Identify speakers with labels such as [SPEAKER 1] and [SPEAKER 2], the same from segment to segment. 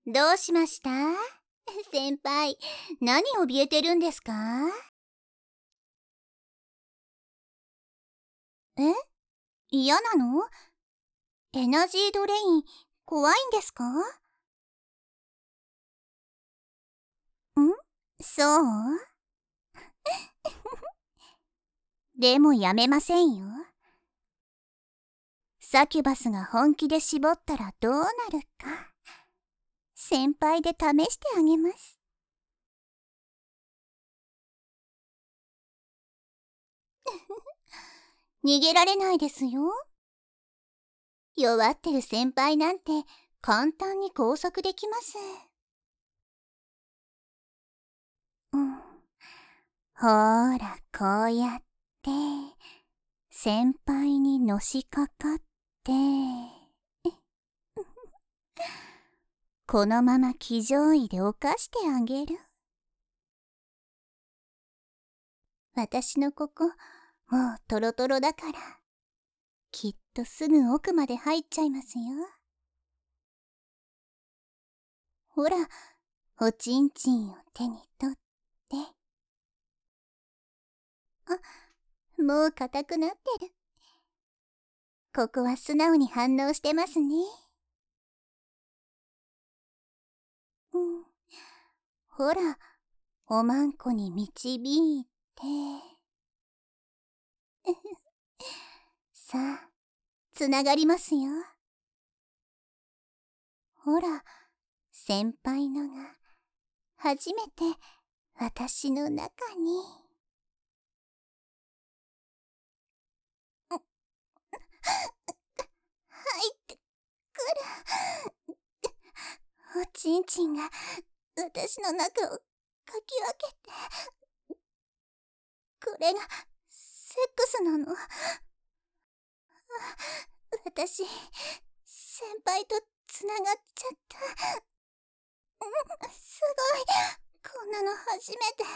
[SPEAKER 1] どうしました？先輩、何怯えてるんですか？え？嫌なの？エナジードレイン、怖いんですか？そう？でもやめませんよ。サキュバスが本気で絞ったらどうなるか。先輩で試してあげます。逃げられないですよ。弱ってる先輩なんて簡単に拘束できます。ほーら、こうやって先輩にのしかかってこのまま騎乗位で犯してあげる。私のここもうトロトロだからきっとすぐ奥まで入っちゃいますよ。ほら、おちんちんを手に取って。もう硬くなってる。ここは素直に反応してますね。ほら、おまんこに導いて。さあ、つながりますよ。ほら、先輩のが初めて私の中に。入ってくる。おちんちんが私の中をかき分けて。これがセックスなの？私、先輩とつながっちゃった。すごい。こんなの初めて。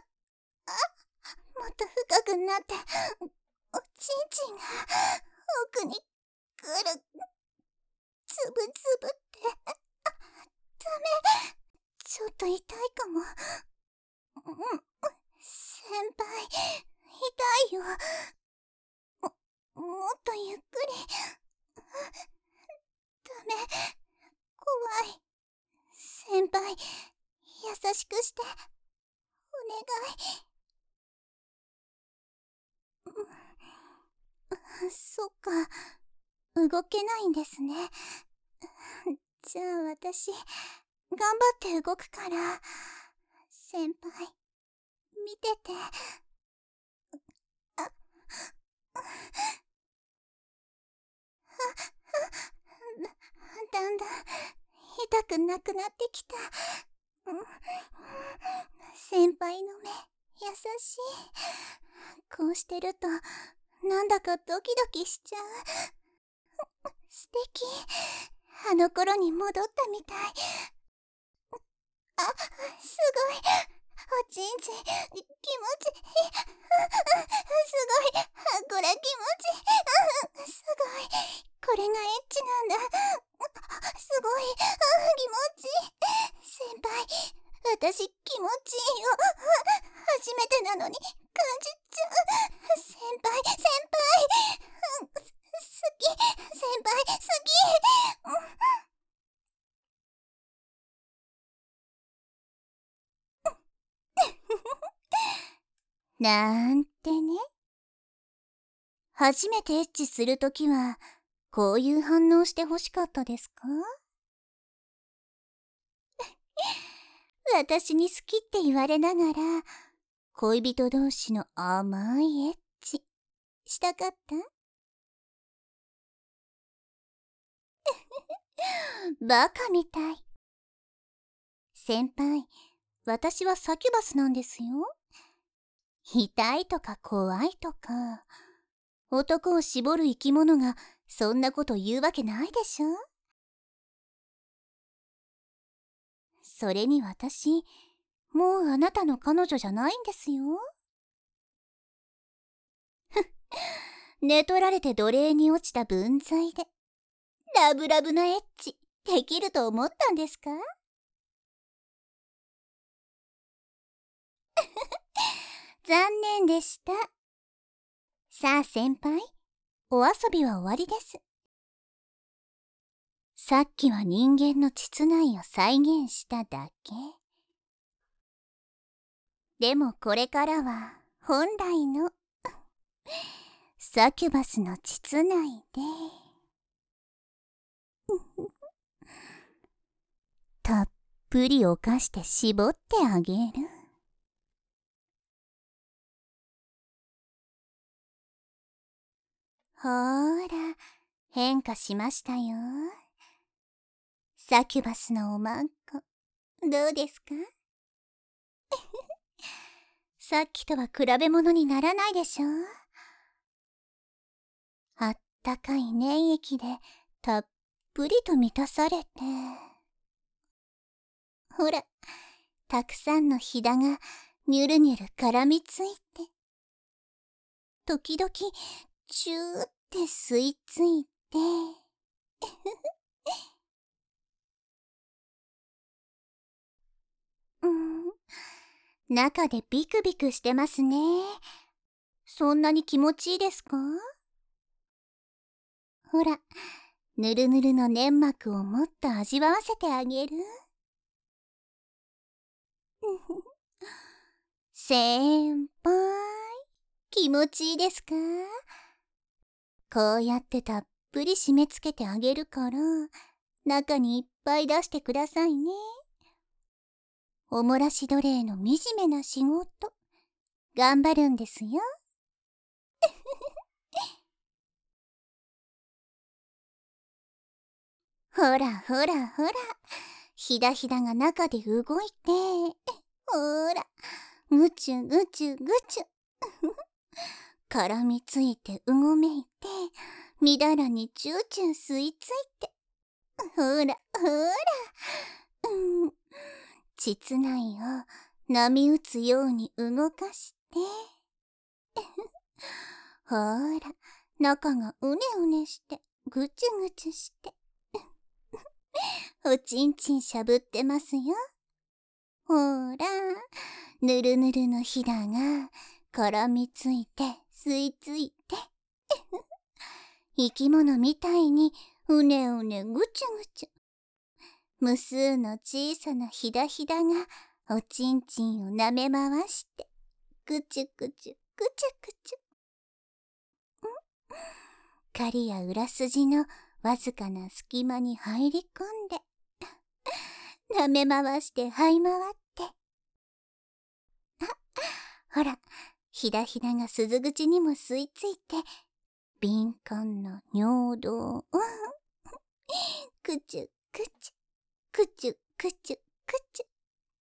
[SPEAKER 1] もっと深くなって、おちんちんが奥に来る。つぶつぶって。ダメ。ちょっと痛いかも。先輩、痛いよ。もっとゆっくり。ダメ。怖い。先輩、優しくして。お願い。そっか。動けないんですね。じゃあ私、頑張って動くから。先輩、見てて。だんだん痛くなくなってきた。先輩の目、優しい。こうしてると、なんだかドキドキしちゃう。素敵。あの頃に戻ったみたい。すごい。おちんちん、気持ちいい。すごい。これ気持ちいい。すごい。これがエッチなんだ。すごい。気持ちいい。先輩、私気持ちいいよ。初めてなのに感じちゃう。先輩、先輩。好き。先輩、好き。なんてね。初めてエッチするときは、こういう反応してほしかったですか？私に好きって言われながら、恋人同士の甘いエッチ、したかった？バカみたい。先輩、私はサキュバスなんですよ。痛いとか怖いとか、男を絞る生き物がそんなこと言うわけないでしょ。それに私、もうあなたの彼女じゃないんですよ。寝取られて奴隷に落ちた分際で、ラブラブなエッチ、できると思ったんですか？ 残念でした。さあ先輩、お遊びは終わりです。さっきは人間の膣内を再現しただけ。でもこれからは本来のサキュバスの膣内でたっぷり犯して絞ってあげる。ほーら、変化しましたよ。サキュバスのおまんこ、どうですか？さっきとは比べ物にならないでしょ。あったかい粘液でたっぷりと満たされて、ほら、たくさんのひだがニュルニュル絡みついて、時々チューって吸いついて中でビクビクしてますね。そんなに気持ちいいですか？ほら、ぬるぬるの粘膜をもっと味わわせてあげる。先輩、気持ちいいですか？こうやってたっぷり締め付けてあげるから、中にいっぱい出してくださいね。おもらし奴隷の惨めな仕事、頑張るんですよ。ほらほらほら、ひだひだが中で動いて、ほら、ぐちゅぐちゅぐちゅ。絡みついてうごめいて、みだらにチューチュー吸いついて、ほらほら、膣内を波打つように動かして、ほら、中がうねうねして、ぐちゅぐちゅして、おちんちんしゃぶってますよ。ほら、ぬるぬるのひだが絡みついて吸いついて生き物みたいにうねうねぐちゅぐちゅ、無数の小さなひだひだがおちんちんをなめ回してぐちゅぐちゅぐちゅぐちゅ、狩りや裏筋のわずかな隙間に入り込んでなめ回して這い回って、ほら、ひだひだが鈴口にも吸い付いて、敏感な尿道をくちゅくちゅくちゅくちゅくちゅ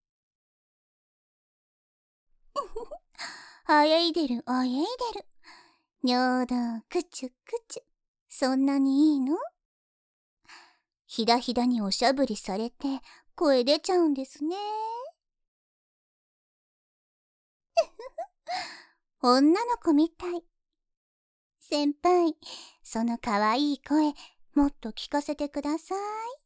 [SPEAKER 1] あえいでるあえいでる、尿道くちゅくちゅ、そんなにいいの？ひだひだにおしゃぶりされて声出ちゃうんですね。女の子みたい。先輩、そのかわいい声もっと聞かせてください。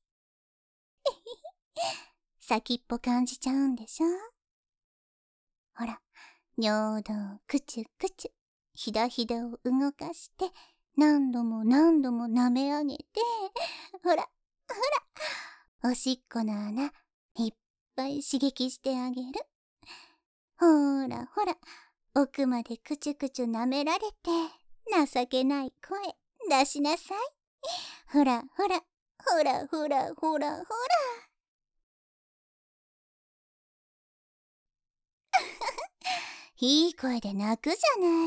[SPEAKER 1] 先っぽ感じちゃうんでしょ。ほら、尿道くちゅくちゅ、ひだひだを動かして何度も何度も舐め上げて、ほらほら、おしっこの穴いっぱい刺激してあげる。ほらほら、奥までくちゅくちゅ舐められて情けない声出しなさい。ほらほらほらほらほらほら。いい声で泣くじゃない。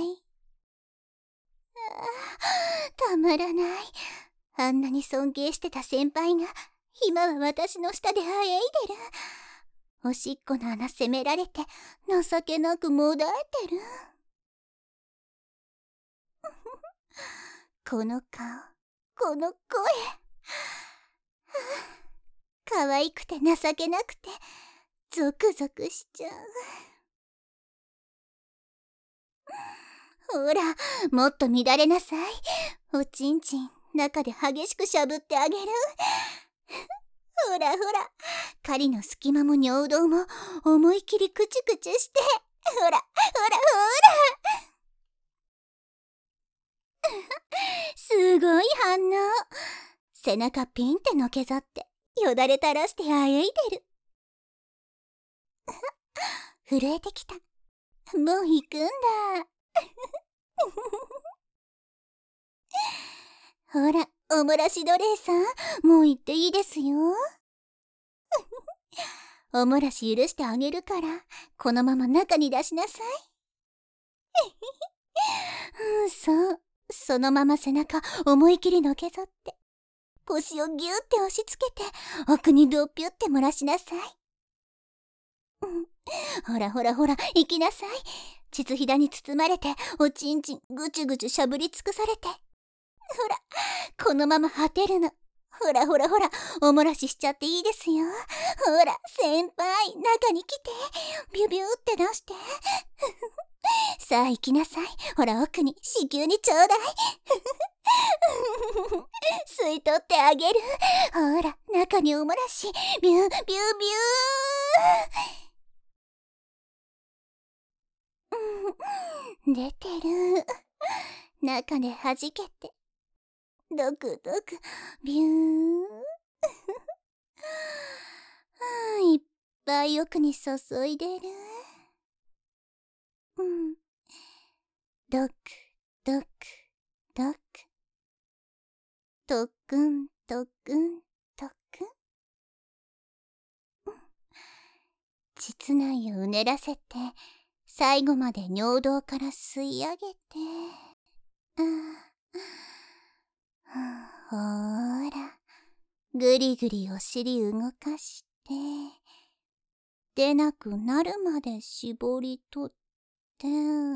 [SPEAKER 1] たまらない。あんなに尊敬してた先輩が今は私の下であえいでる。おしっこの穴責められて情けなくもだえてる。この顔、この声、可愛くて情けなくてゾクゾクしちゃう。ほら、もっと乱れなさい。おちんちん中で激しくしゃぶってあげる。ほらほら、狩りの隙間も尿道も思い切りクチュクチュして、 ほらほらほらすごい反応。背中ピンってのけぞってよだれ垂らしてあえいでる。震えてきた。もう行くんだ。ほら、おもらし奴隷さん、もう行っていいですよ。おもらし許してあげるから、このまま中に出しなさい。そう、そのまま背中思い切りのけぞって、腰をギューって押し付けて、奥にドッピュって漏らしなさい。ほらほらほら、行きなさい。膣ひだに包まれて、おちんちんぐちゅぐちゅしゃぶり尽くされて。ほら、このまま果てるの。ほらほらほら、おもらししちゃっていいですよ。ほら、先輩、中に来て。ビュビューって出して。さあ行きなさい。ほら奥に、子宮にちょうだい。吸い取ってあげる。ほら、中におもらし。ビュー、ビュー、ビュー。出てる。中で弾けて。ドクドク、ビュー。いっぱい奥に注いでる。ドクドクドク。とくんとくんとくん。膣内をうねらせて、最後まで尿道から吸い上げて。ほーら、ぐりぐりお尻動かして、出なくなるまで絞り取って。ほ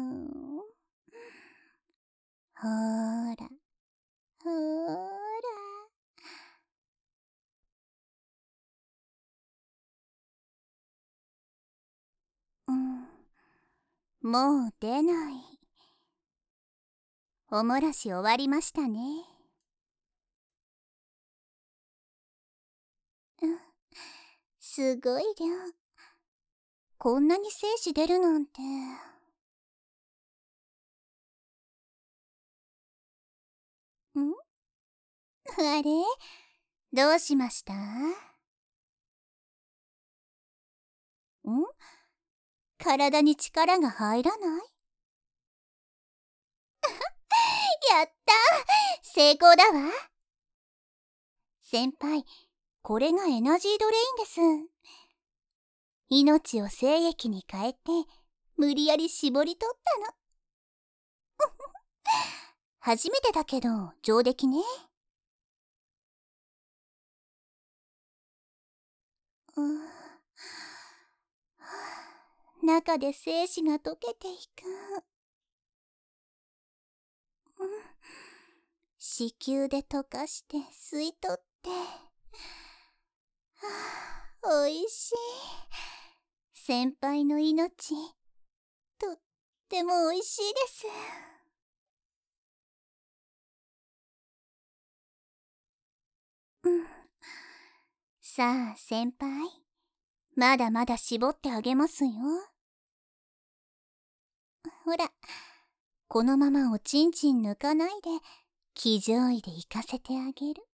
[SPEAKER 1] ーら、ほーら。もう出ない。おもらし終わりましたね。すごい量。こんなに精子出るなんて。あれ、どうしました？体に力が入らない？やったー、成功だわ。先輩、これがエナジードレインです。命を精液に変えて、無理やり絞り取ったの。初めてだけど、上出来ね。中で精子が溶けていく。子宮で溶かして吸い取って。おいしい。先輩の命、とってもおいしいです。さあ先輩、まだまだ絞ってあげますよ。ほら、このままおちんちん抜かないで、騎乗位で行かせてあげる。